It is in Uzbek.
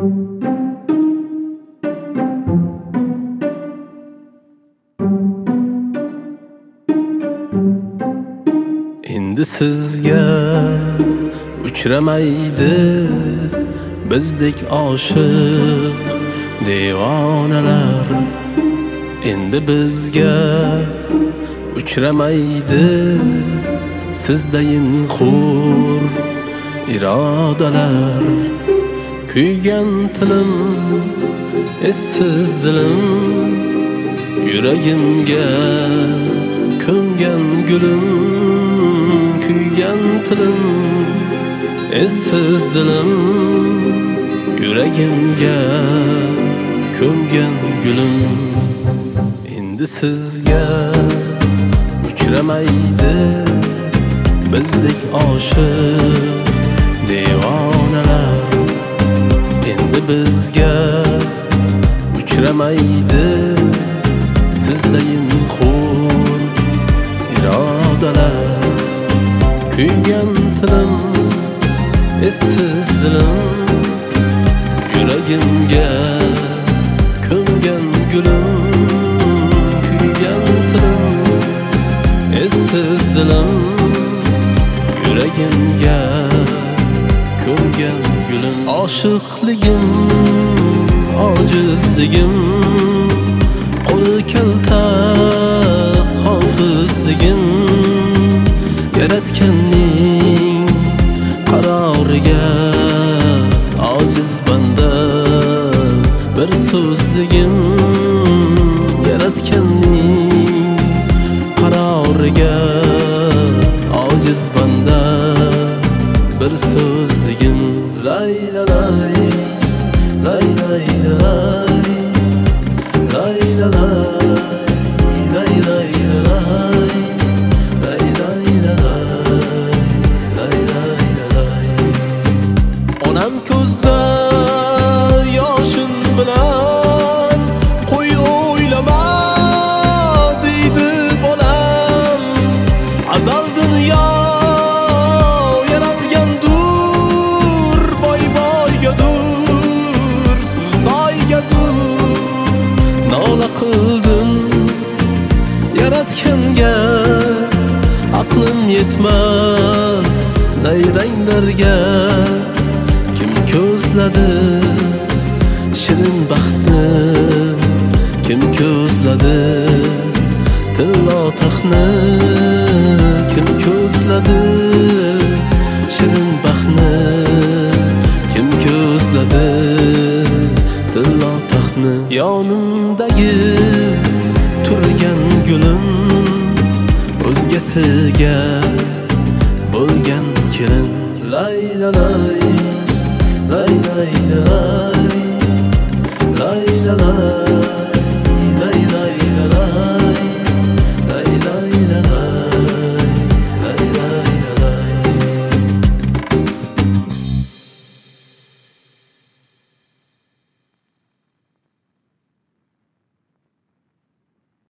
Endi sizga uchramaydi bizdek oshiq devonalar. Endi bizga uchramaydi sizdayin xur irodalar. Kuygan tilim, essiz dilim, yuragimga ko'mgan gulim. Kuygan tilim, essiz dilim, yuragimga ko'mgan gulim. Endi sizga uchramaydi bizdek oshiq devonalar. Endi bizga uchramaydi sizdayin xur irodalar. Kuygan tilim, essiz dilim, yuragimga ko'mgan gulim. Kuygan tilim, essiz dilim, yuragimga ko'mgan gulim. Oshiqligim, ojizligim, qo'li kalta hofizligim. Yaratganning qaroriga ojiz banda bir so'zligim. Yaratganning qaroriga ojiz banda bir so'zligim. Lay la lay, lay lay lay, lay la lay, lay lay lay. Onam ko'zda yoshin bilan qo'y o'ylama deydi bolam. Azal dunyo yaralgandur, boy boygadur, suv soygadur. Nola qildim yaratganga, aqlim yetmas nayranglarga. Kim ko'zladi shirin baxtni, kim ko'zladi tillo taxtni. Kim ko'zladi shirin baxtni, kim ko'zladi tillo taxtni. Yonimdagi turgan gulim, o'zgasiga bo'lgan kirin. Lay la lay, lay lay lay, lay la lay.